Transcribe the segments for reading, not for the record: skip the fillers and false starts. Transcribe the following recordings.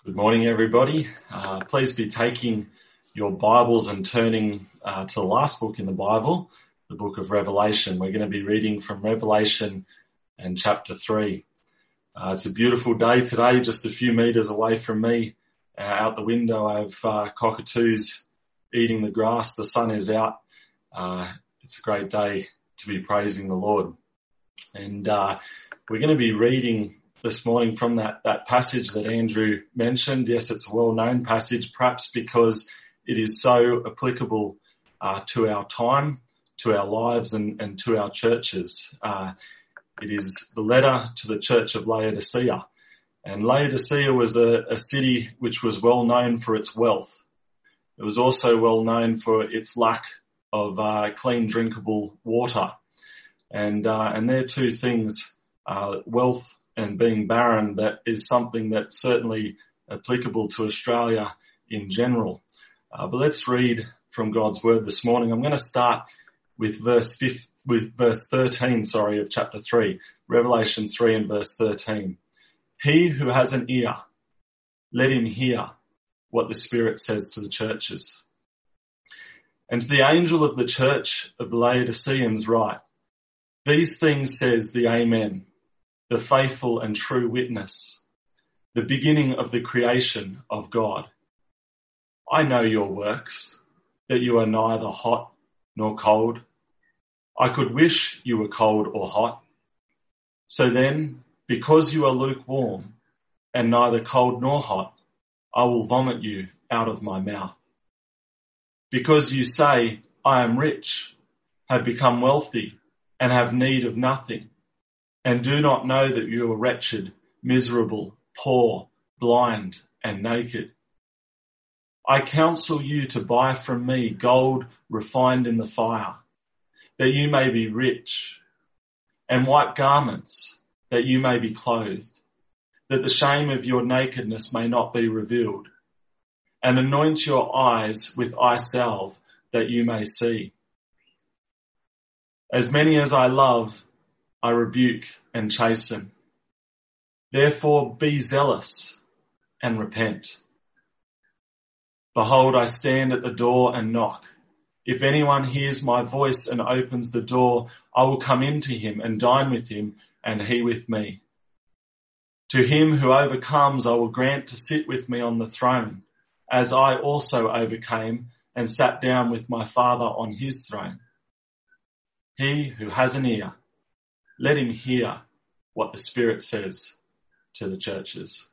Good morning, everybody. Please be taking your Bibles and turning to the last book in the Bible, the book of Revelation. We're going to be reading from Revelation and chapter 3. It's a beautiful day today, just a few metres away from me. Out the window, I have cockatoos eating the grass. The sun is out. It's a great day to be praising the Lord. And we're going to be reading this morning from that passage that Andrew mentioned. Yes, it's a well-known passage, perhaps because it is so applicable to our time, to our lives, and to our churches. It is the letter to the church of Laodicea. And Laodicea was a city which was well known for its wealth. It was also well known for its lack of clean, drinkable water. And they're two things, wealth and being barren, that is something that's certainly applicable to Australia in general. But let's read from God's word this morning. I'm going to start with verse 13, of chapter 3, Revelation 3 and verse 13. He who has an ear, let him hear what the Spirit says to the churches. And to the angel of the church of the Laodiceans write, these things says the Amen, the faithful and true witness, the beginning of the creation of God. I know your works, that you are neither hot nor cold. I could wish you were cold or hot. So then, because you are lukewarm and neither cold nor hot, I will vomit you out of my mouth. Because you say, I am rich, have become wealthy, and have need of nothing, and do not know that you are wretched, miserable, poor, blind, and naked. I counsel you to buy from me gold refined in the fire, that you may be rich, and white garments, that you may be clothed, that the shame of your nakedness may not be revealed, and anoint your eyes with eye salve, that you may see. As many as I love, I rebuke and chasten. Therefore be zealous and repent. Behold, I stand at the door and knock. If anyone hears my voice and opens the door, I will come into him and dine with him, and he with me. To him who overcomes, I will grant to sit with me on the throne, as I also overcame and sat down with my Father on his throne. He who has an ear, let him hear what the Spirit says to the churches.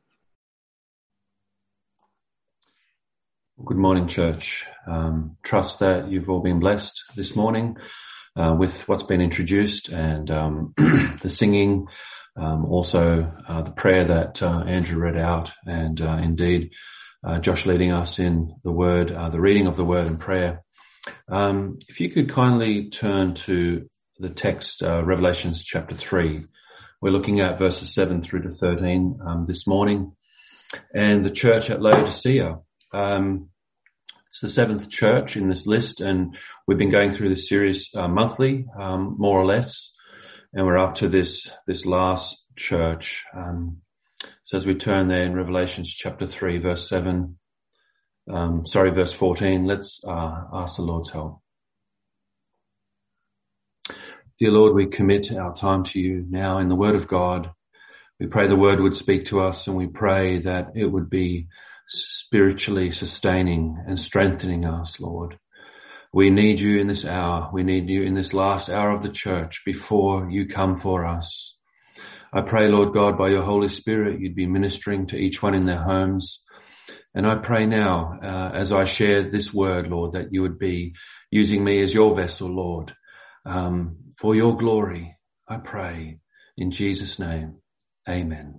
Good morning, church. Trust that you've all been blessed this morning with what's been introduced and the singing, also the prayer that Andrew read out, and indeed Josh leading us in the word, the reading of the word and prayer. If you could kindly turn to the text, Revelations chapter 3. We're looking at verses 7 through to 13 this morning. And the church at Laodicea. It's the seventh church in this list, and we've been going through this series monthly, more or less, and we're up to this last church. So as we turn there in Revelations chapter 3, verse 14, let's ask the Lord's help. Dear Lord, we commit our time to you now in the Word of God. We pray the Word would speak to us, and we pray that it would be spiritually sustaining and strengthening us, Lord. We need you in this hour. We need you in this last hour of the church before you come for us. I pray, Lord God, by your Holy Spirit, you'd be ministering to each one in their homes. And I pray now, as I share this word, Lord, that you would be using me as your vessel, Lord, for your glory. I pray in Jesus' name. Amen.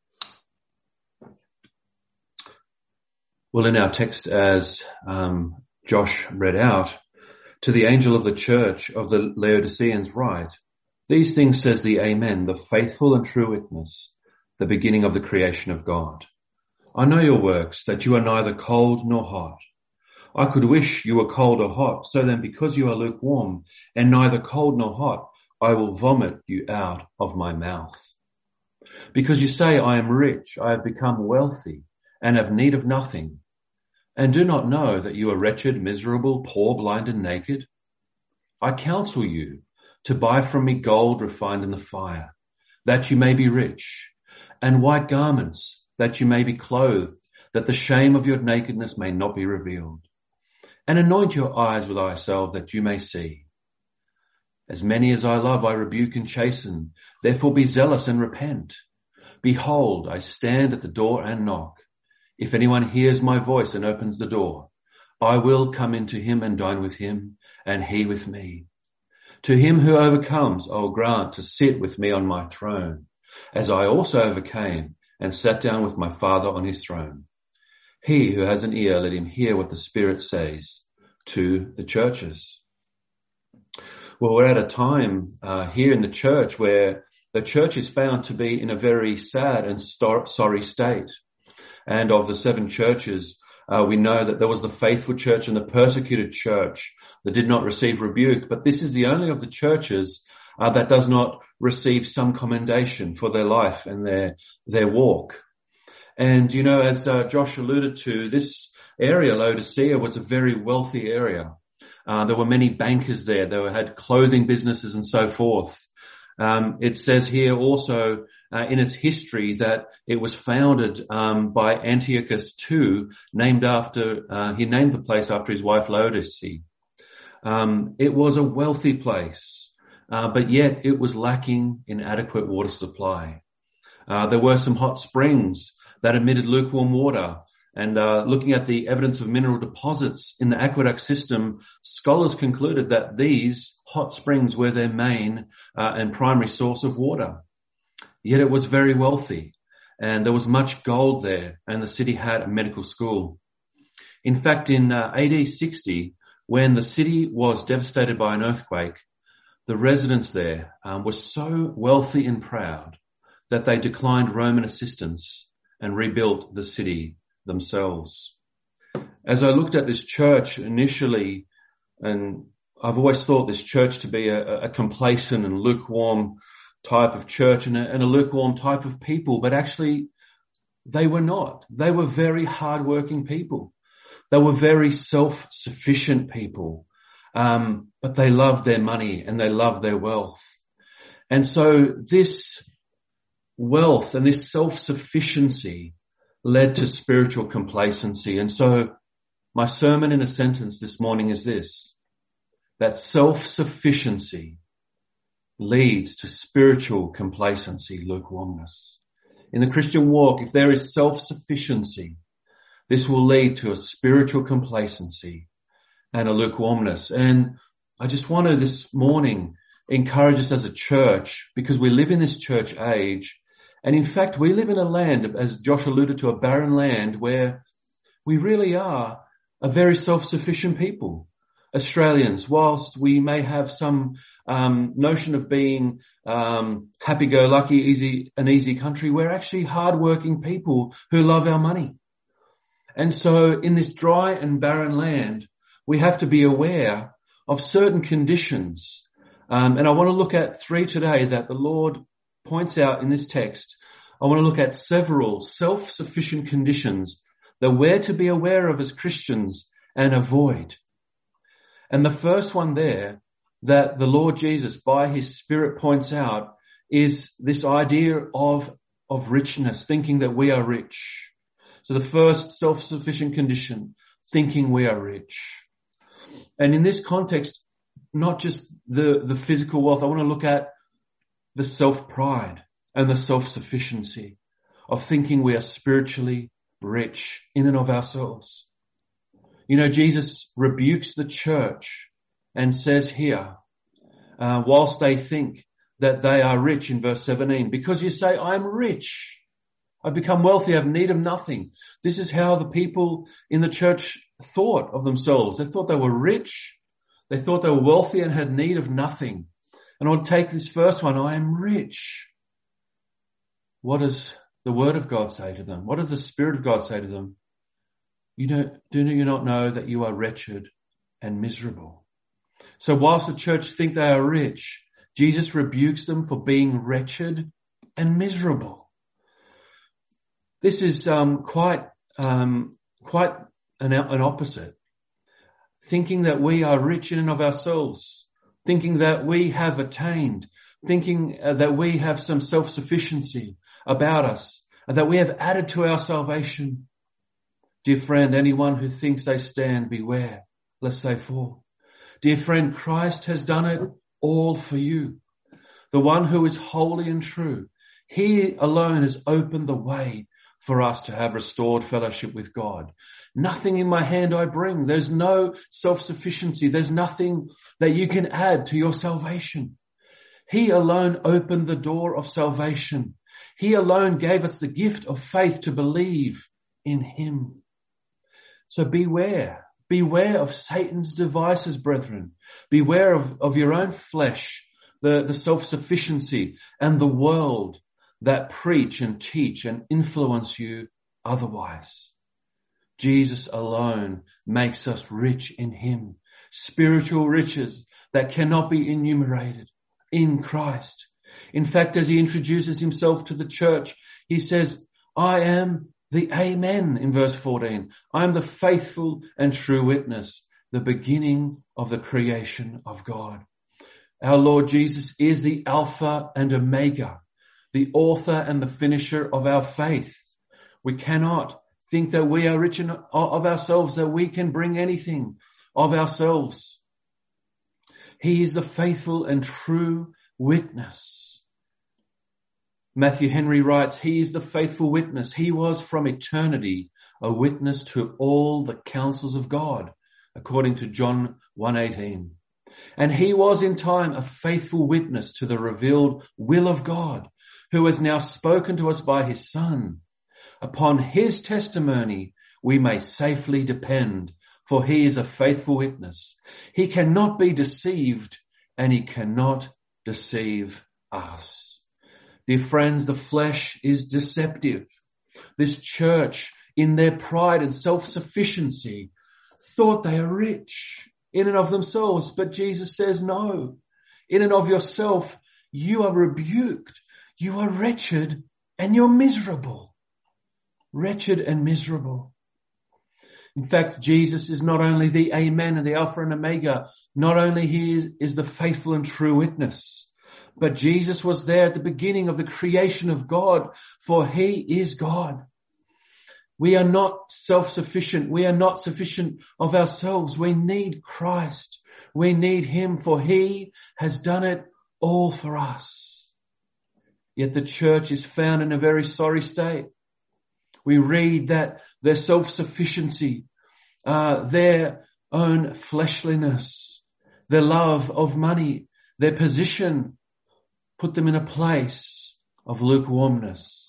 Well, in our text, as Josh read out, to the angel of the church of the Laodiceans write, these things says the Amen, the faithful and true witness, the beginning of the creation of God. I know your works, that you are neither cold nor hot. I could wish you were cold or hot, so then because you are lukewarm and neither cold nor hot, I will vomit you out of my mouth. Because you say, I am rich, I have become wealthy, and have need of nothing, and do not know that you are wretched, miserable, poor, blind, and naked? I counsel you to buy from me gold refined in the fire, that you may be rich, and white garments, that you may be clothed, that the shame of your nakedness may not be revealed. And anoint your eyes with eye salve, that you may see. As many as I love, I rebuke and chasten. Therefore be zealous and repent. Behold, I stand at the door and knock. If anyone hears my voice and opens the door, I will come into him and dine with him, and he with me. To him who overcomes, I will grant to sit with me on my throne, as I also overcame and sat down with my Father on his throne. He who has an ear, let him hear what the Spirit says to the churches. Well, we're at a time here in the church where the church is found to be in a very sad and sorry state. And of the 7 churches, we know that there was the faithful church and the persecuted church that did not receive rebuke. But this is the only of the churches that does not receive some commendation for their life and their walk. And, you know, as Josh alluded to, this area, Laodicea, was a very wealthy area. There were many bankers there. They had clothing businesses and so forth. It says here also in its history that it was founded by Antiochus II, he named the place after his wife Laodice. It was a wealthy place, but yet it was lacking in adequate water supply. There were some hot springs that emitted lukewarm water. And looking at the evidence of mineral deposits in the aqueduct system, scholars concluded that these hot springs were their main and primary source of water. Yet it was very wealthy, and there was much gold there, and the city had a medical school. In fact, in AD 60, when the city was devastated by an earthquake, the residents there were so wealthy and proud that they declined Roman assistance and rebuilt the city themselves. As I looked at this church initially, and I've always thought this church to be a complacent and lukewarm type of church and a lukewarm type of people, but actually they were not. They were very hardworking people. They were very self-sufficient people, but they loved their money and they loved their wealth. And so this wealth and this self-sufficiency led to spiritual complacency. And so my sermon in a sentence this morning is this: that self-sufficiency leads to spiritual complacency, lukewarmness. In the Christian walk, if there is self-sufficiency, this will lead to a spiritual complacency and a lukewarmness. And I just want to this morning encourage us as a church, because we live in this church age. And in fact, we live in a land, as Josh alluded to, a barren land where we really are a very self-sufficient people. Australians, whilst we may have some notion of being happy-go-lucky, an easy country, we're actually hard-working people who love our money. And so in this dry and barren land, we have to be aware of certain conditions. And I want to look at 3 today that the Lord points out in this text. I want to look at several self-sufficient conditions that we're to be aware of as Christians and avoid. And the first one there that the Lord Jesus by his Spirit points out is this idea of richness, thinking that we are rich. So the first self-sufficient condition, thinking we are rich. And in this context, not just the physical wealth, I want to look at the self-pride and the self-sufficiency of thinking we are spiritually rich in and of ourselves. You know, Jesus rebukes the church and says here, whilst they think that they are rich in verse 17, because you say, I am rich, I've become wealthy, I have need of nothing. This is how the people in the church thought of themselves. They thought they were rich, they thought they were wealthy and had need of nothing. And I want to take this first one, I am rich. What does the Word of God say to them? What does the Spirit of God say to them? Do you not know that you are wretched and miserable? So whilst the church think they are rich, Jesus rebukes them for being wretched and miserable. This is quite quite an opposite. Thinking that we are rich in and of ourselves, thinking that we have attained, thinking that we have some self-sufficiency about us, and that we have added to our salvation. Dear friend, anyone who thinks they stand, beware lest they fall. Dear friend, Christ has done it all for you. The one who is holy and true, he alone has opened the way for us to have restored fellowship with God. Nothing in my hand I bring. There's no self-sufficiency. There's nothing that you can add to your salvation. He alone opened the door of salvation. He alone gave us the gift of faith to believe in him. So beware of Satan's devices, brethren. Beware of your own flesh, the self-sufficiency and the world that preach and teach and influence you otherwise. Jesus alone makes us rich in him. Spiritual riches that cannot be enumerated in Christ. In fact, as he introduces himself to the church, he says, I am the Amen in verse 14. I am the faithful and true witness, the beginning of the creation of God. Our Lord Jesus is the Alpha and Omega, the author and the finisher of our faith. We cannot think that we are rich of ourselves, that we can bring anything of ourselves. He is the faithful and true witness. Matthew Henry writes, he is the faithful witness. He was from eternity a witness to all the counsels of God, according to John 1:18. And he was in time a faithful witness to the revealed will of God, who has now spoken to us by his Son. Upon his testimony we may safely depend, for he is a faithful witness. He cannot be deceived, and he cannot deceive us. Dear friends, the flesh is deceptive. This church, in their pride and self-sufficiency, thought they are rich in and of themselves, but Jesus says, no, in and of yourself, you are rebuked. You are wretched and you're miserable. Wretched and miserable. In fact, Jesus is not only the Amen and the Alpha and Omega, not only he is the faithful and true witness, but Jesus was there at the beginning of the creation of God, for he is God. We are not self-sufficient. We are not sufficient of ourselves. We need Christ. We need him, for he has done it all for us. Yet the church is found in a very sorry state. We read that their self-sufficiency, their own fleshliness, their love of money, their position, put them in a place of lukewarmness,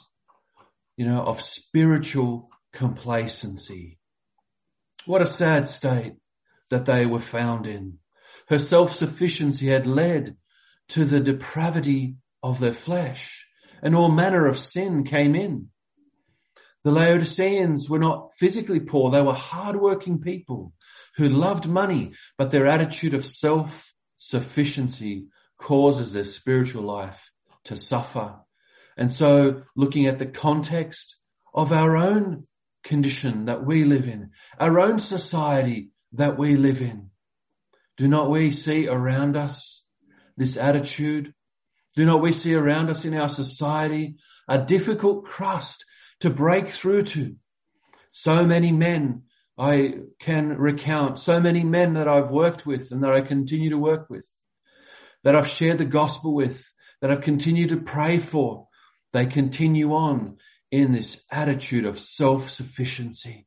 of spiritual complacency. What a sad state that they were found in. Her self-sufficiency had led to the depravity of their flesh, and all manner of sin came in. The Laodiceans were not physically poor. They were hardworking people who loved money, but their attitude of self-sufficiency causes their spiritual life to suffer. And so, looking at the context of our own condition that we live in, our own society that we live in, do not we see around us this attitude? Do not we see around us in our society a difficult crust to break through to? So many men I can recount, so many men that I've worked with and that I continue to work with, that I've shared the gospel with, that I've continued to pray for. They continue on in this attitude of self-sufficiency.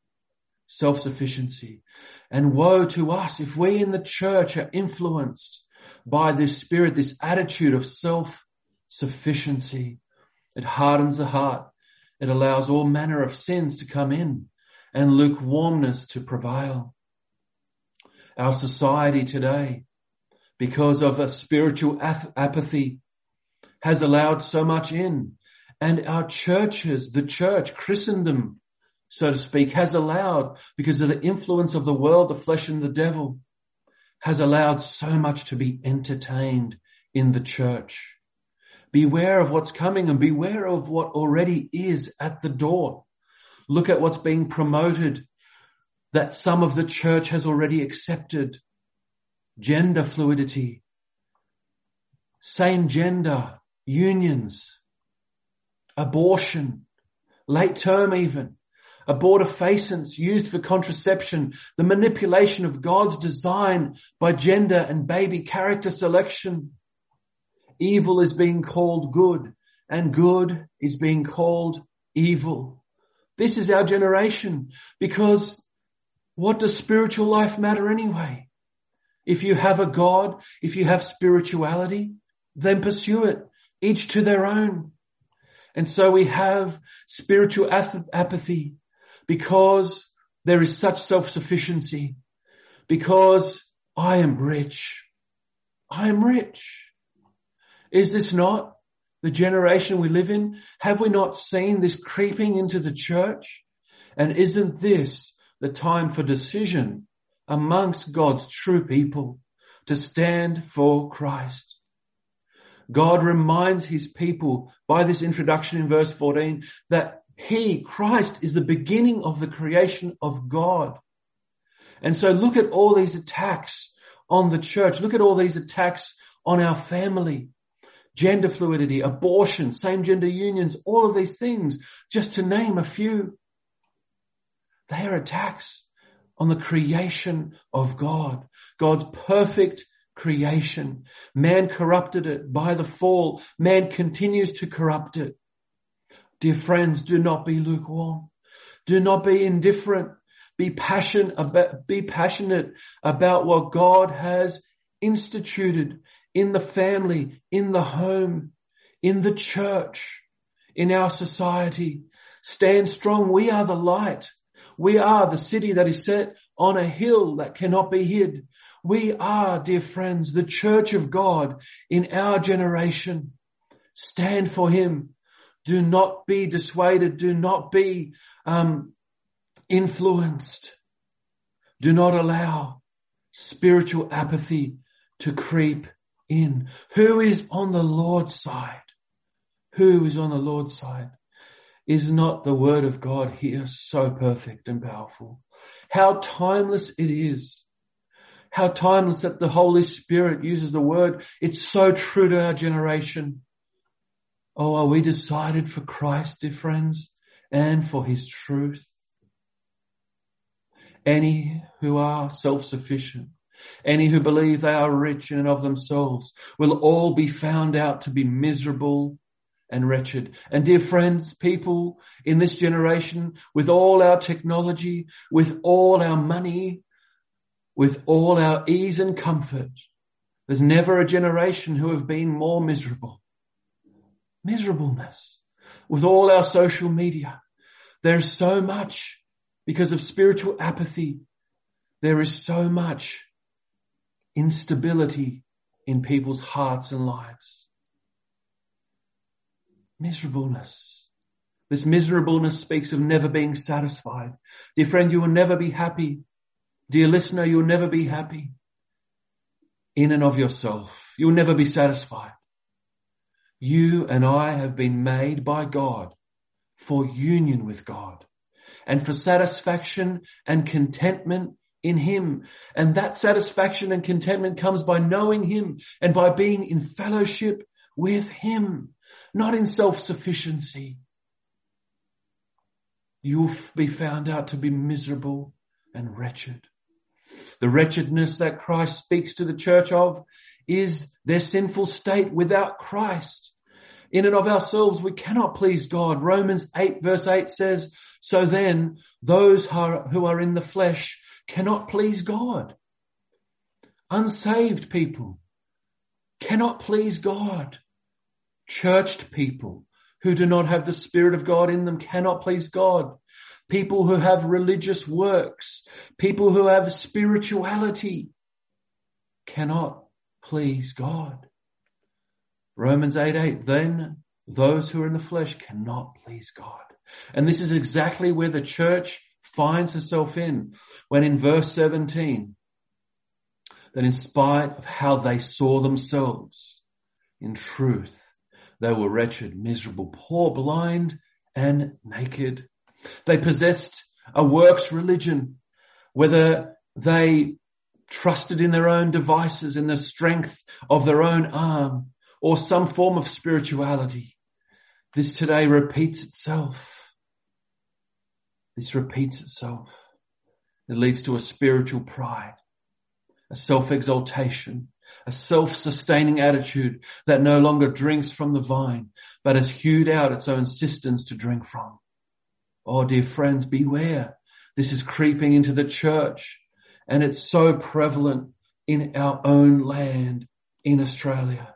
And woe to us if we in the church are influenced by this spirit, this attitude of self-sufficiency. It hardens the heart. It allows all manner of sins to come in and lukewarmness to prevail. Our society today, because of a spiritual apathy, has allowed so much in. And our churches, the church, Christendom, so to speak, has allowed, because of the influence of the world, the flesh and the devil, has allowed so much to be entertained in the church. Beware of what's coming and beware of what already is at the door. Look at what's being promoted that some of the church has already accepted. Gender fluidity, same gender unions, abortion, late term even, abortifacient used for contraception, the manipulation of God's design by gender and baby character selection. Evil is being called good and good is being called evil. This is our generation, because what does spiritual life matter anyway? If you have a God, if you have spirituality, then pursue it, each to their own. And so we have spiritual apathy because there is such self-sufficiency, because I am rich. I am rich. Is this not the generation we live in? Have we not seen this creeping into the church? And isn't this the time for decision amongst God's true people to stand for Christ? God reminds his people by this introduction in verse 14 that he, Christ, is the beginning of the creation of God. And so look at all these attacks on the church. Look at all these attacks on our family. Gender fluidity, abortion, same-gender unions, all of these things, just to name a few. They are attacks on the creation of God, God's perfect creation. Man corrupted it by the fall. Man continues to corrupt it. Dear friends, do not be lukewarm. Do not be indifferent. Be passionate about what God has instituted in the family, in the home, in the church, in our society. Stand strong. We are the light. We are the city that is set on a hill that cannot be hid. We are, dear friends, the church of God in our generation. Stand for him. Do not be dissuaded. Do not be influenced. Do not allow spiritual apathy to creep in. Who is on the Lord's side? Who is on the Lord's side? Is not the word of God here so perfect and powerful? How timeless it is. How timeless that the Holy Spirit uses the word. It's so true to our generation. Oh, are we decided for Christ, dear friends, and for his truth? Any who are self-sufficient, any who believe they are rich in and of themselves, will all be found out to be miserable and wretched. And dear friends, people in this generation, with all our technology, with all our money, with all our ease and comfort, there's never a generation who have been more miserable. Miserableness. With all our social media, there's so much, because of spiritual apathy, there is so much instability in people's hearts and lives. Miserableness. This miserableness speaks of never being satisfied. Dear friend, you will never be happy. Dear listener, you will never be happy in and of yourself. You will never be satisfied. You and I have been made by God for union with God and for satisfaction and contentment in him. And that satisfaction and contentment comes by knowing him and by being in fellowship with him, not in self-sufficiency. You'll be found out to be miserable and wretched. The wretchedness that Christ speaks to the church of is their sinful state without Christ. In and of ourselves, we cannot please God. Romans 8 verse 8 says, so then those who are in the flesh cannot please God. Unsaved people cannot please God. Churched people who do not have the Spirit of God in them cannot please God. People who have religious works, people who have spirituality cannot please God. Romans 8:8, then those who are in the flesh cannot please God. And this is exactly where the church finds herself in, when in verse 17, that in spite of how they saw themselves, in truth, they were wretched, miserable, poor, blind, and naked. They possessed a works religion, whether they trusted in their own devices, in the strength of their own arm, or some form of spirituality. This today repeats itself. This repeats itself. It leads to a spiritual pride, a self-exaltation, a self-sustaining attitude that no longer drinks from the vine, but has hewed out its own cisterns to drink from. Oh, dear friends, beware. This is creeping into the church, and it's so prevalent in our own land, in Australia.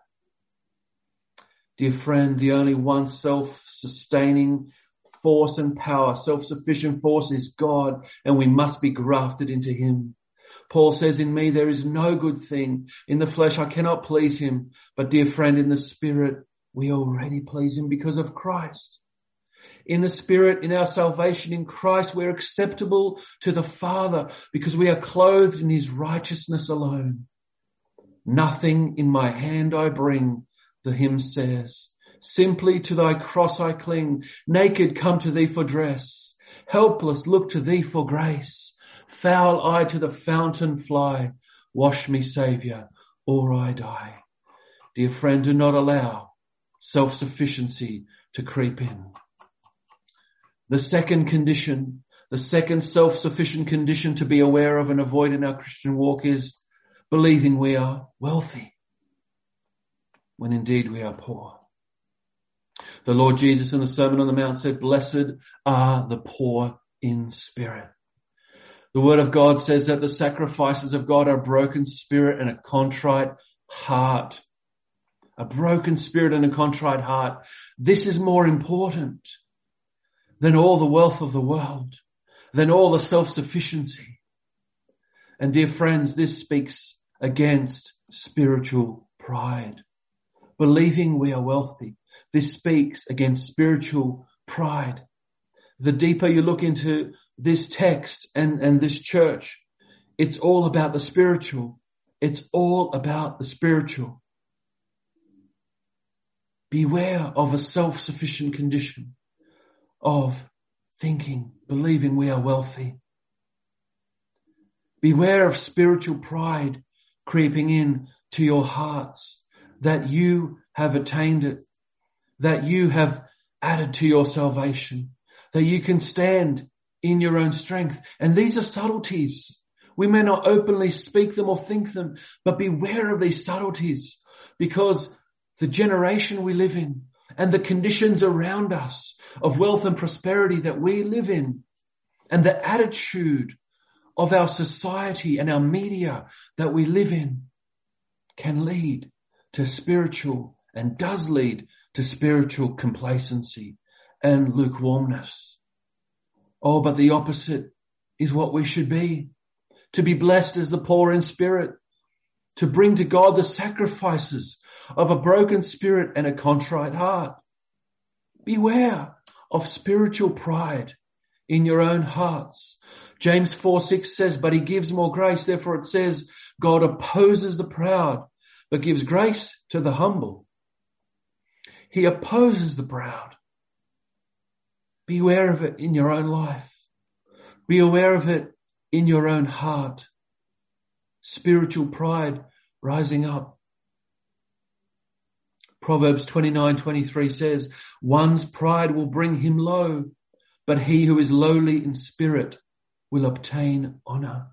Dear friend, the only one self-sustaining force and power, self-sufficient force is God, and we must be grafted into him. Paul says, in me there is no good thing. In the flesh I cannot please him. But dear friend, in the spirit we already please him because of Christ. In the spirit, in our salvation in Christ, we're acceptable to the Father because we are clothed in his righteousness alone. Nothing in my hand I bring, the hymn says. Simply to thy cross I cling. Naked come to thee for dress. Helpless look to thee for grace. Foul I to the fountain fly. Wash me, Saviour, or I die. Dear friend, do not allow self-sufficiency to creep in. The second condition, the second self-sufficient condition to be aware of and avoid in our Christian walk is believing we are wealthy when indeed we are poor. The Lord Jesus in the Sermon on the Mount said, blessed are the poor in spirit. The word of God says that the sacrifices of God are a broken spirit and a contrite heart. A broken spirit and a contrite heart. This is more important than all the wealth of the world, than all the self-sufficiency. And dear friends, this speaks against spiritual pride. Believing we are wealthy, this speaks against spiritual pride. The deeper you look into this text and this church, it's all about the spiritual. It's all about the spiritual. Beware of a self-sufficient condition of thinking, believing we are wealthy. Beware of spiritual pride creeping in to your hearts, that you have attained it, that you have added to your salvation, that you can stand in your own strength. And these are subtleties. We may not openly speak them or think them, but beware of these subtleties, because the generation we live in and the conditions around us of wealth and prosperity that we live in, and the attitude of our society and our media that we live in, can lead to spiritual, and does lead to spiritual complacency and lukewarmness. Oh, but the opposite is what we should be. To be blessed as the poor in spirit, to bring to God the sacrifices of a broken spirit and a contrite heart. Beware of spiritual pride in your own hearts. James 4:6 says, but he gives more grace. Therefore it says, God opposes the proud, but gives grace to the humble. He opposes the proud. Beware of it in your own life. Be aware of it in your own heart. Spiritual pride rising up. Proverbs 29:23 says, one's pride will bring him low, but he who is lowly in spirit will obtain honor.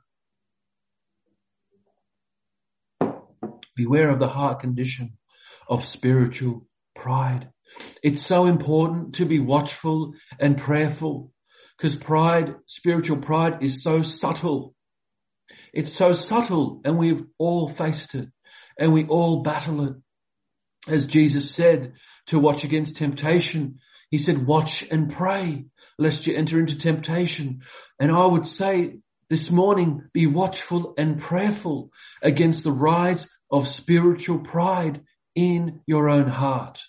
Beware of the heart condition of spiritual pride. It's so important to be watchful and prayerful, because pride, spiritual pride, is so subtle. It's so subtle, and we've all faced it, and we all battle it. As Jesus said, to watch against temptation, he said, watch and pray, lest you enter into temptation. And I would say this morning, be watchful and prayerful against the rise of spiritual pride in your own heart.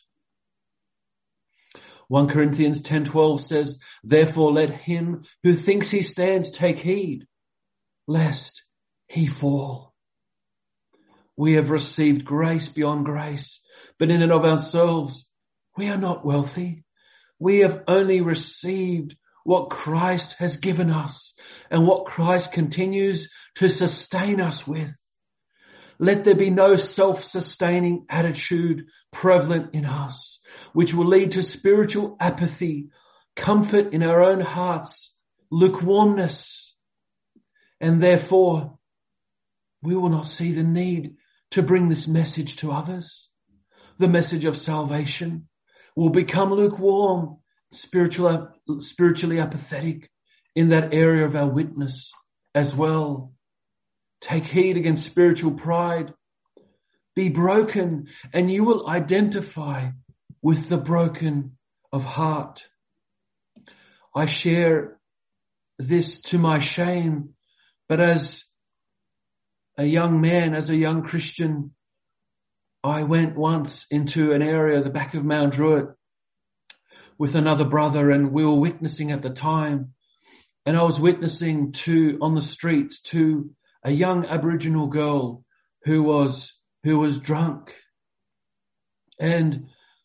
1 Corinthians 10:12 says, therefore let him who thinks he stands take heed, lest he fall. We have received grace beyond grace, but in and of ourselves, we are not wealthy. We have only received what Christ has given us and what Christ continues to sustain us with. Let there be no self-sustaining attitude prevalent in us, which will lead to spiritual apathy, comfort in our own hearts, lukewarmness, and therefore we will not see the need to bring this message to others. The message of salvation will become lukewarm, spiritually apathetic in that area of our witness as well. Take heed against spiritual pride. Be broken, and you will identify with the broken of heart. I share this to my shame, but as a young man, as a young Christian, I went once into an area, the back of Mount Druitt, with another brother, and we were witnessing at the time. And I was witnessing on the streets to a young Aboriginal girl who was drunk. And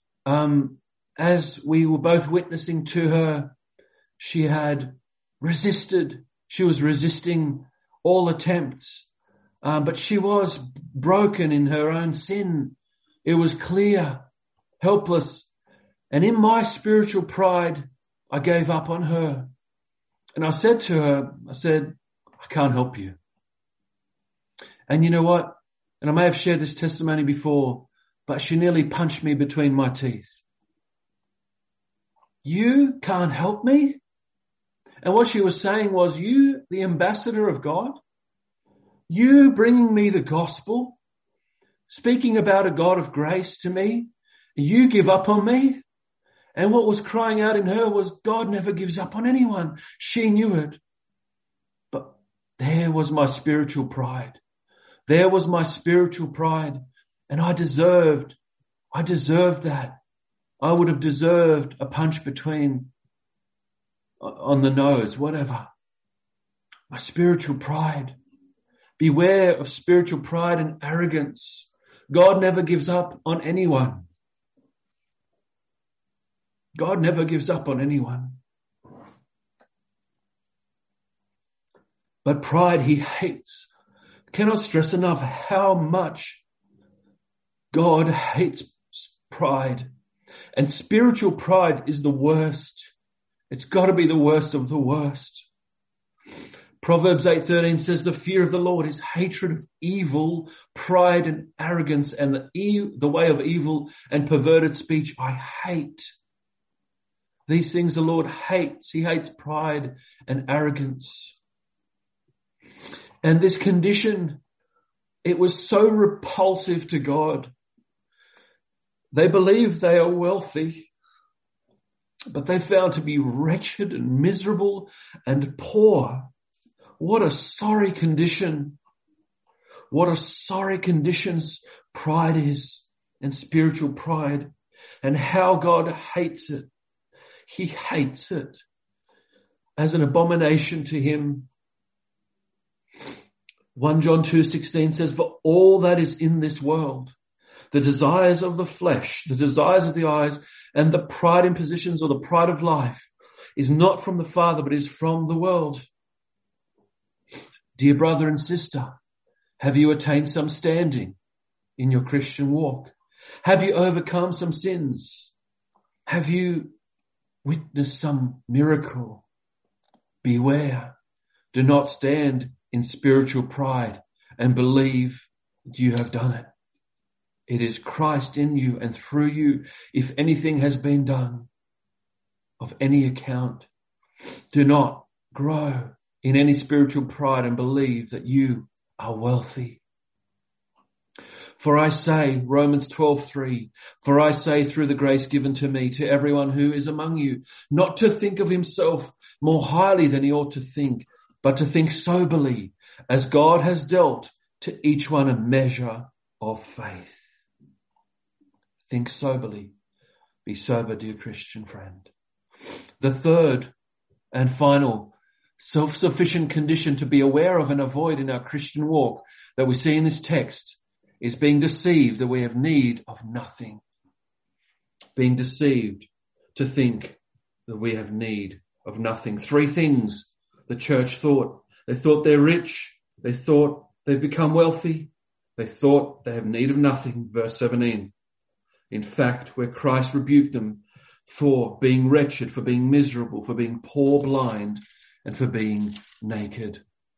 as we were both witnessing to her, she had resisted. She was resisting all attempts, but she was broken in her own sin. It was clear, helpless. And in my spiritual pride, I gave up on her. And I said to her, I can't help you. And you know what? And I may have shared this testimony before, but she nearly punched me between my teeth. You can't help me? And what she was saying was, you, the ambassador of God, you bringing me the gospel, speaking about a God of grace to me, you give up on me? And what was crying out in her was, God never gives up on anyone. She knew it. But there was my spiritual pride. There was my spiritual pride. And I deserved that. I would have deserved a punch on the nose, whatever. My spiritual pride. Beware of spiritual pride and arrogance. God never gives up on anyone. God never gives up on anyone. But pride he hates. Cannot stress enough how much God hates pride. And spiritual pride is the worst. It's got to be the worst of the worst. Proverbs 8:13 says, the fear of the Lord is hatred of evil, pride and arrogance, and the way of evil and perverted speech I hate. These things the Lord hates. He hates pride and arrogance. And this condition, it was so repulsive to God. They believe they are wealthy, but they found to be wretched and miserable and poor. What a sorry condition. What a sorry conditions pride is, and spiritual pride, and how God hates it. He hates it as an abomination to him. 1 John 2:16 says, for all that is in this world, the desires of the flesh, the desires of the eyes, and the pride in positions or the pride of life is not from the Father, but is from the world. Dear brother and sister, have you attained some standing in your Christian walk? Have you overcome some sins? Have you witnessed some miracle? Beware. Do not stand in spiritual pride and believe that you have done it. It is Christ in you and through you, if anything has been done of any account. Do not grow in any spiritual pride and believe that you are wealthy. For I say, Romans 12:3, for I say through the grace given to me, to everyone who is among you, not to think of himself more highly than he ought to think, but to think soberly, as God has dealt to each one a measure of faith. Think soberly. Be sober, dear Christian friend. The third and final self-sufficient condition to be aware of and avoid in our Christian walk that we see in this text is being deceived that we have need of nothing. Being deceived to think that we have need of nothing. Three things the church thought. They thought they're rich. They thought they've become wealthy. They thought they have need of nothing. Verse 17. In fact, where Christ rebuked them for being wretched, for being miserable, for being poor, blind, and for being naked.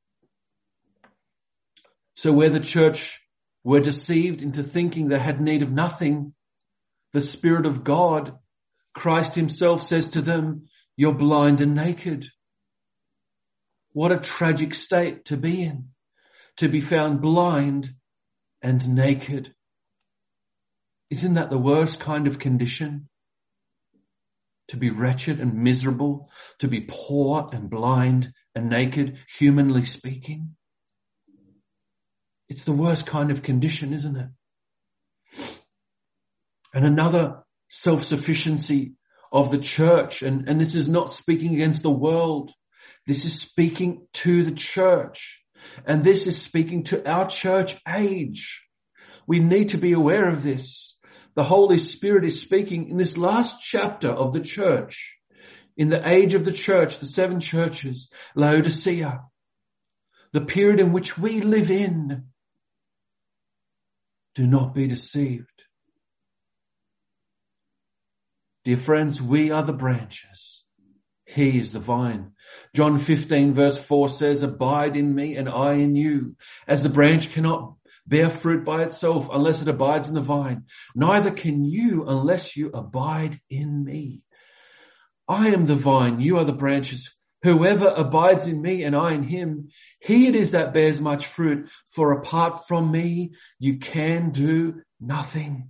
So where the church were deceived into thinking they had need of nothing, the Spirit of God, Christ himself, says to them, you're blind and naked. What a tragic state to be in, to be found blind and naked. Isn't that the worst kind of condition? To be wretched and miserable, to be poor and blind and naked, humanly speaking. It's the worst kind of condition, isn't it? And another self-sufficiency of the church, and this is not speaking against the world. This is speaking to the church. And this is speaking to our church age. We need to be aware of this. The Holy Spirit is speaking in this last chapter of the church, in the age of the church, the 7 churches, Laodicea, the period in which we live in. Do not be deceived. Dear friends, we are the branches. He is the vine. John 15 verse 4 says, abide in me and I in you. As the branch cannot bear fruit by itself unless it abides in the vine, neither can you unless you abide in me. I am the vine, you are the branches. Whoever abides in me and I in him, he it is that bears much fruit. For apart from me, you can do nothing.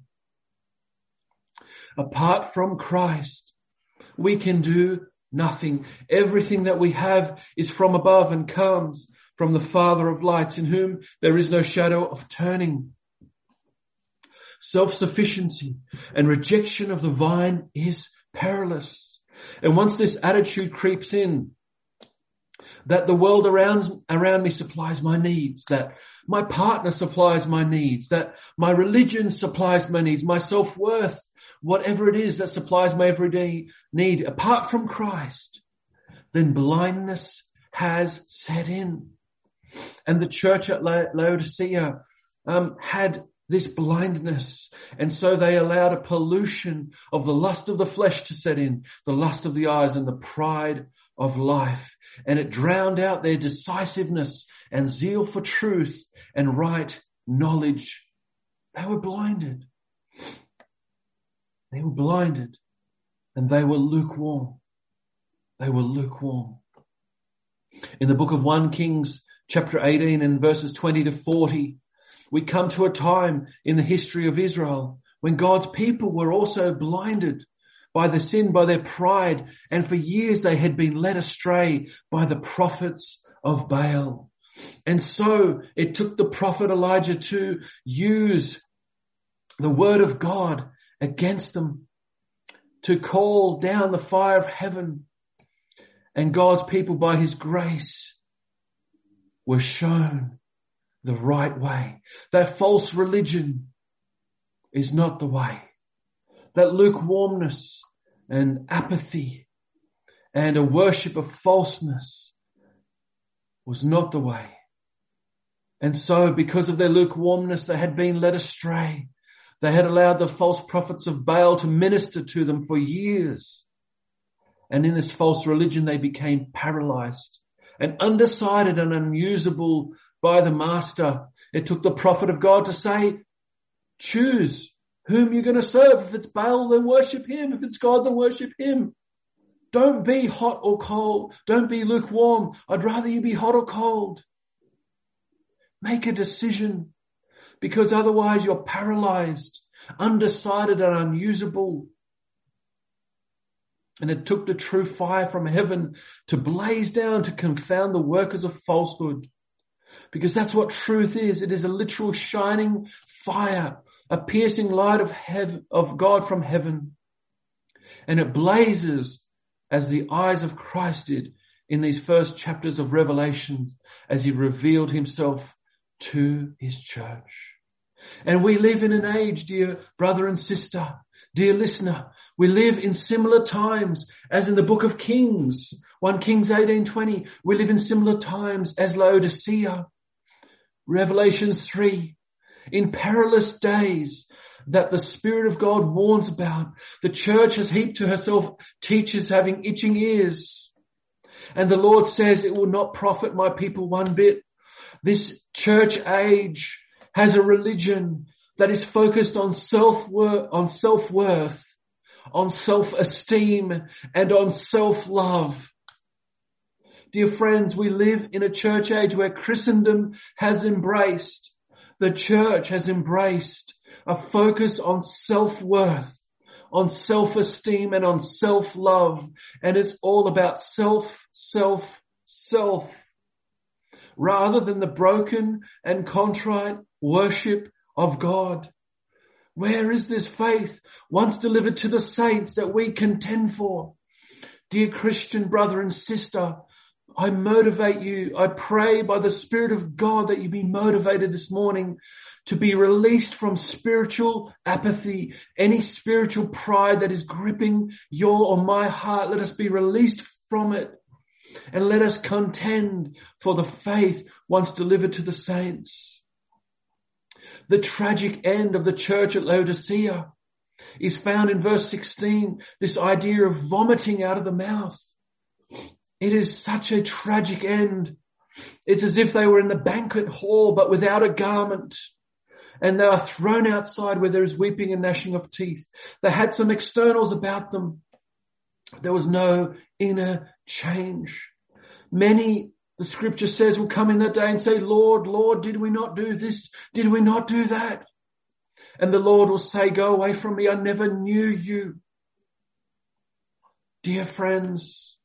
Apart from Christ, we can do nothing. Everything that we have is from above and comes from the Father of lights, in whom there is no shadow of turning. Self-sufficiency and rejection of the vine is perilous. And once this attitude creeps in, that the world around me supplies my needs, that my partner supplies my needs, that my religion supplies my needs, my self-worth, whatever it is that supplies my everyday need, apart from Christ, then blindness has set in. And the church at Laodicea had this blindness. And so they allowed a pollution of the lust of the flesh to set in, the lust of the eyes and the pride of life. And it drowned out their decisiveness and zeal for truth and right knowledge. They were blinded. They were blinded and they were lukewarm. They were lukewarm. In the book of 1 Kings, chapter 18 and verses 20 to 40, we come to a time in the history of Israel when God's people were also blinded by the sin, by their pride, and for years they had been led astray by the prophets of Baal. And so it took the prophet Elijah to use the word of God against them, to call down the fire of heaven. And God's people, by his grace, were shown the right way. That false religion is not the way. That lukewarmness and apathy and a worship of falseness was not the way. And so because of their lukewarmness, they had been led astray. They had allowed the false prophets of Baal to minister to them for years. And in this false religion, they became paralyzed and undecided and unusable by the master. It took the prophet of God to say, choose whom you're going to serve. If it's Baal, then worship him. If it's God, then worship him. Don't be hot or cold. Don't be lukewarm. I'd rather you be hot or cold. Make a decision, because otherwise you're paralyzed, undecided and unusable. And it took the true fire from heaven to blaze down to confound the workers of falsehood. Because that's what truth is. It is a literal shining fire, a piercing light of God from heaven. And it blazes as the eyes of Christ did in these first chapters of Revelation as he revealed himself to his church. And we live in an age, dear brother and sister, dear listener, we live in similar times as in the book of Kings, 1 Kings 18:20, we live in similar times as Laodicea. Revelations 3, in perilous days that the Spirit of God warns about, the church has heaped to herself teachers having itching ears. And the Lord says it will not profit my people one bit. This church age has a religion that is focused on self-worth, on self-esteem, and on self-love. Dear friends, we live in a church age where Christendom has embraced, the church has embraced a focus on self-worth, on self-esteem, and on self-love. And it's all about self, rather than the broken and contrite worship of God. Where is this faith once delivered to the saints that we contend for? Dear Christian brother and sister, I motivate you. I pray by the Spirit of God that you be motivated this morning to be released from spiritual apathy, any spiritual pride that is gripping your or my heart. Let us be released from it and let us contend for the faith once delivered to the saints. The tragic end of the church at Laodicea is found in verse 16, this idea of vomiting out of the mouth. It is such a tragic end. It's as if they were in the banquet hall but without a garment, and they are thrown outside where there is weeping and gnashing of teeth. They had some externals about them. There was no inner change. Many, the scripture says, will come in that day and say, Lord, Lord, did we not do this? Did we not do that? And the Lord will say, go away from me. I never knew you. Dear friends,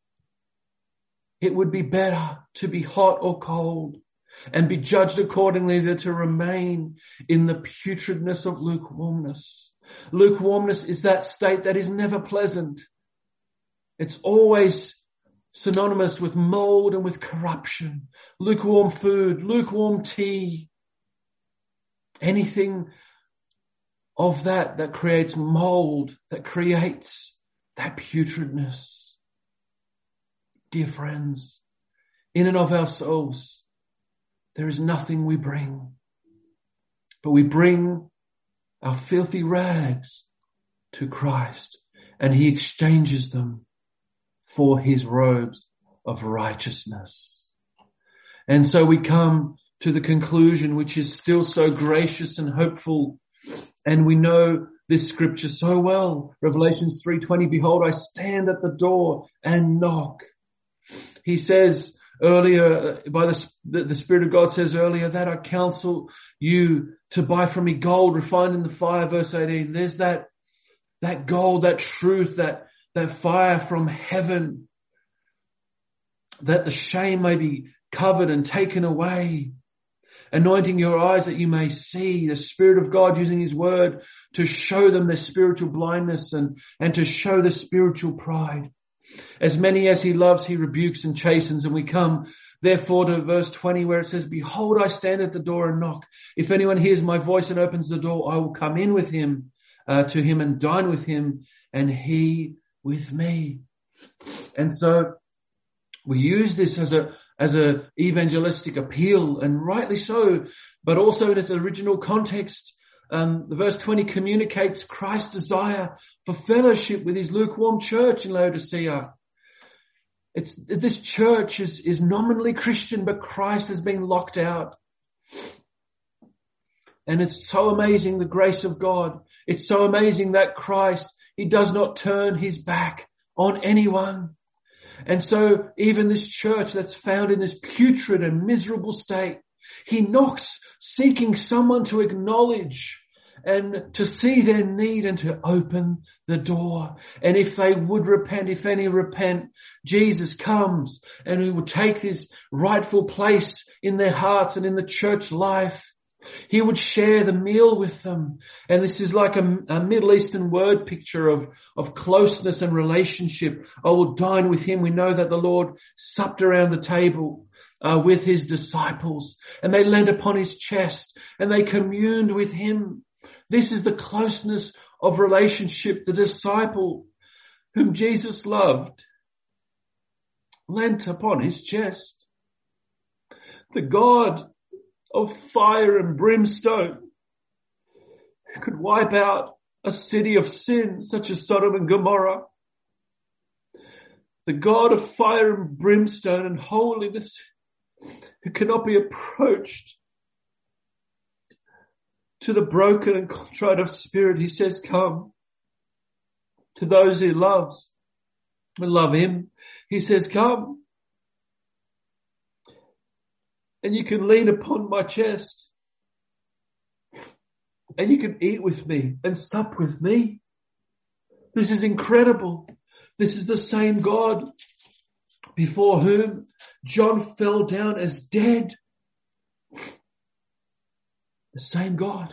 it would be better to be hot or cold and be judged accordingly than to remain in the putridness of lukewarmness. Lukewarmness is that state that is never pleasant. It's always synonymous with mold and with corruption. Lukewarm food, lukewarm tea, anything of that creates mold, that creates that putridness. Dear friends, in and of ourselves, there is nothing we bring, but we bring our filthy rags to Christ, and he exchanges them for his robes of righteousness. And so we come to the conclusion, which is still so gracious and hopeful, and we know this scripture so well. Revelations 3:20, behold, I stand at the door and knock. He says earlier, by the Spirit of God says earlier, that I counsel you to buy from me gold refined in the fire, verse 18. There's that gold, that truth, that fire from heaven, that the shame may be covered and taken away, anointing your eyes that you may see. The Spirit of God using his word to show them their spiritual blindness and to show the spiritual pride. As many as he loves, he rebukes and chastens. And we come, therefore, to verse 20 where it says, behold, I stand at the door and knock. If anyone hears my voice and opens the door, I will come in with him, to him and dine with him and he with me. And so we use this as a evangelistic appeal, and rightly so, but also in its original context. The verse 20 communicates Christ's desire for fellowship with his lukewarm church in Laodicea. This church is nominally Christian, but Christ has been locked out. And it's so amazing, the grace of God. It's so amazing that Christ, he does not turn his back on anyone. And so even this church that's found in this putrid and miserable state, he knocks, seeking someone to acknowledge and to see their need and to open the door. And if they would repent, if any repent, Jesus comes and he will take his rightful place in their hearts and in the church life. He would share the meal with them. And this is like a Middle Eastern word picture of closeness and relationship. I will dine with him. We know that the Lord supped around the table with his disciples, and they leaned upon his chest and they communed with him. This is the closeness of relationship. The disciple whom Jesus loved leant upon his chest. The God of fire and brimstone, who could wipe out a city of sin such as Sodom and Gomorrah. The God of fire and brimstone and holiness, who cannot be approached. To the broken and contrite of spirit, he says, come. To those he loves and love him, he says, come. And you can lean upon my chest. And you can eat with me and sup with me. This is incredible. This is the same God before whom John fell down as dead. The same God.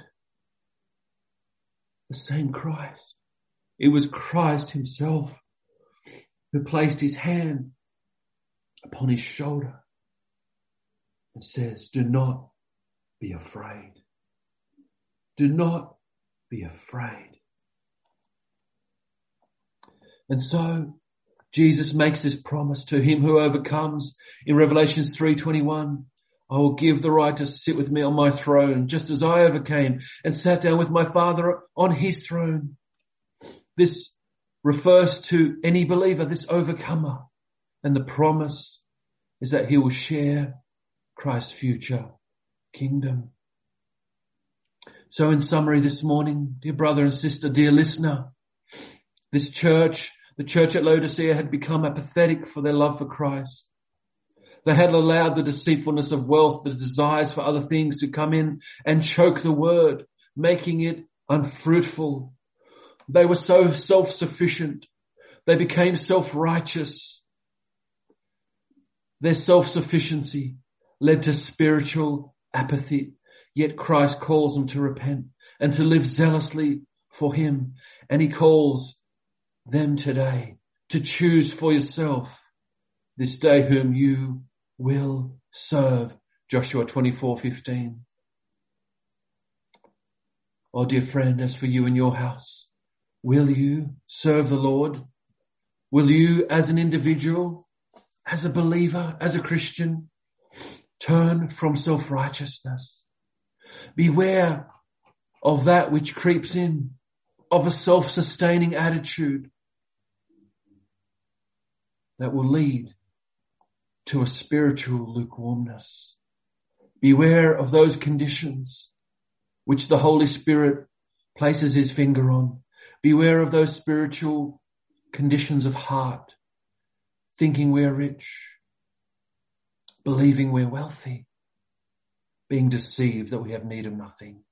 The same Christ. It was Christ himself who placed his hand upon his shoulder and says, do not be afraid. Do not be afraid. And so Jesus makes this promise to him who overcomes in Revelation 3:21. I will give the right to sit with me on my throne, just as I overcame and sat down with my Father on his throne. This refers to any believer, this overcomer. And the promise is that he will share Christ's future kingdom. So in summary this morning, dear brother and sister, dear listener, this church, the church at Laodicea, had become apathetic for their love for Christ. They had allowed the deceitfulness of wealth, the desires for other things to come in and choke the word, making it unfruitful. They were so self-sufficient. They became self-righteous. Their self-sufficiency led to spiritual apathy. Yet Christ calls them to repent and to live zealously for him. And he calls them today to choose for yourself this day whom you will serve. Joshua 24:15. Oh, dear friend, as for you and your house, will you serve the Lord? Will you, as an individual, as a believer, as a Christian, turn from self-righteousness? Beware of that which creeps in, of a self-sustaining attitude that will lead to a spiritual lukewarmness. Beware of those conditions which the Holy Spirit places his finger on. Beware of those spiritual conditions of heart, thinking we're rich, believing we're wealthy, being deceived that we have need of nothing.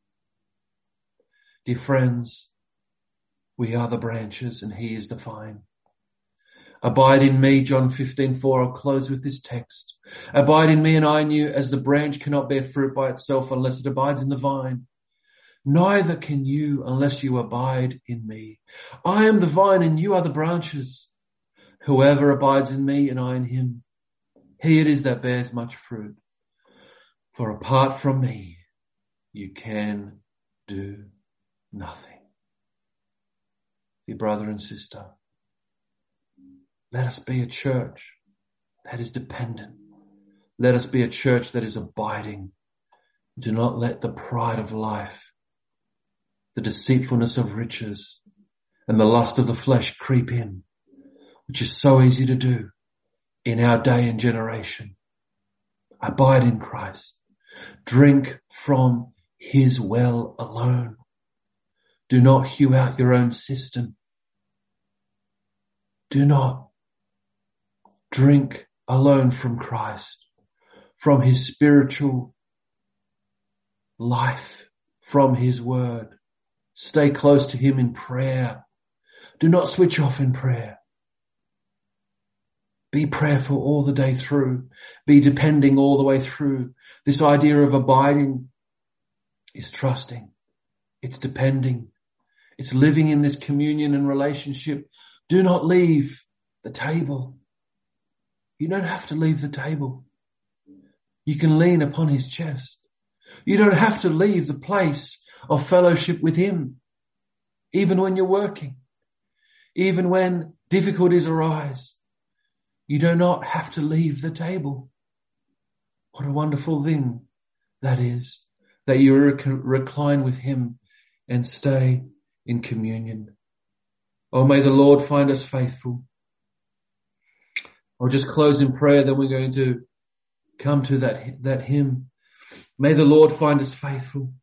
Dear friends, we are the branches and he is the vine. Abide in me, John 15:4. I'll close with this text. Abide in me and I in you, as the branch cannot bear fruit by itself unless it abides in the vine. Neither can you unless you abide in me. I am the vine and you are the branches. Whoever abides in me and I in him, he it is that bears much fruit. For apart from me, you can do nothing. Dear brother and sister, let us be a church that is dependent. Let us be a church that is abiding. Do not let the pride of life, the deceitfulness of riches, and the lust of the flesh creep in, which is so easy to do in our day and generation. Abide in Christ. Drink from his well alone. Do not hew out your own cistern. Do not drink alone from Christ, from his spiritual life, from his word. Stay close to him in prayer. Do not switch off in prayer. Be prayerful all the day through. Be depending all the way through. This idea of abiding is trusting. It's depending. It's living in this communion and relationship. Do not leave the table. You don't have to leave the table. You can lean upon his chest. You don't have to leave the place of fellowship with him, even when you're working, even when difficulties arise. You do not have to leave the table. What a wonderful thing that is, that you recline with him and stay in communion. Oh, may the Lord find us faithful. I'll just close in prayer, then we're going to come to that hymn. May the Lord find us faithful.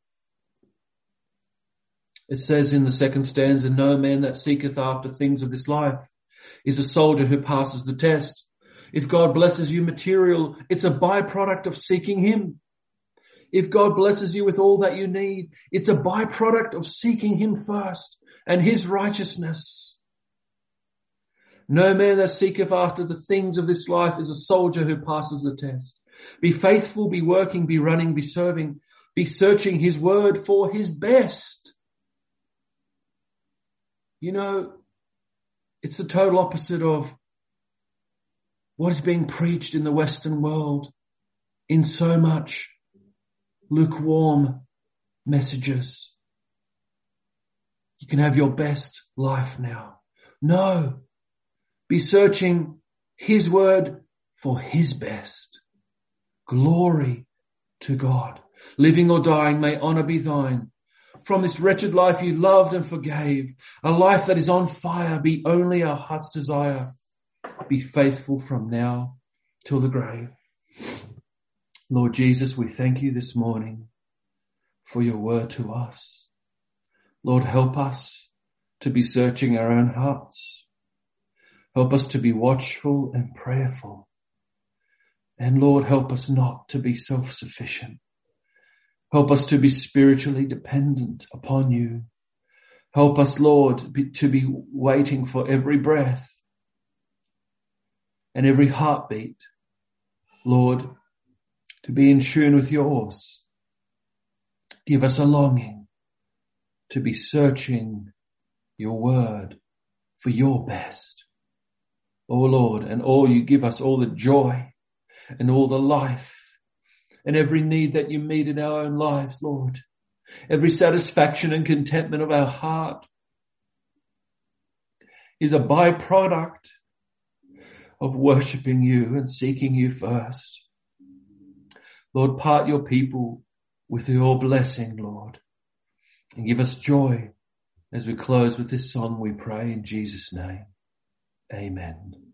It says in the second stanza, no man that seeketh after things of this life is a soldier who passes the test. If God blesses you material, it's a byproduct of seeking him. If God blesses you with all that you need, it's a byproduct of seeking him first and his righteousness. No man that seeketh after the things of this life is a soldier who passes the test. Be faithful, be working, be running, be serving, be searching his word for his best. You know, it's the total opposite of what is being preached in the Western world in so much lukewarm messages. You can have your best life now. No, be searching his word for his best. Glory to God. Living or dying, may honor be thine. From this wretched life you loved and forgave, a life that is on fire, be only our heart's desire. Be faithful from now till the grave. Lord Jesus, we thank you this morning for your word to us. Lord, help us to be searching our own hearts. Help us to be watchful and prayerful. And Lord, help us not to be self-sufficient. Help us to be spiritually dependent upon you. Help us, Lord, to be waiting for every breath and every heartbeat. Lord, to be in tune with yours. Give us a longing to be searching your word for your best. Oh Lord, and all you give us all the joy and all the life and every need that you meet in our own lives, Lord. Every satisfaction and contentment of our heart is a byproduct of worshiping you and seeking you first. Lord, part your people with your blessing, Lord, and give us joy as we close with this song, we pray in Jesus' name. Amen.